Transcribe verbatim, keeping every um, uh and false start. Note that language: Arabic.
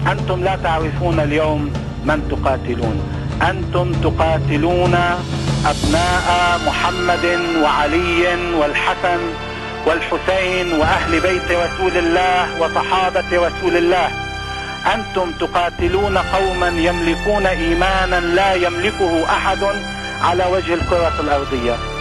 أنتم لا تعرفون اليوم من تقاتلون. أنتم تقاتلون أبناء محمد وعلي والحسن والحسين وأهل بيت رسول الله وصحابة رسول الله. أنتم تقاتلون قوما يملكون إيمانا لا يملكه أحد على وجه الكرة الأرضية.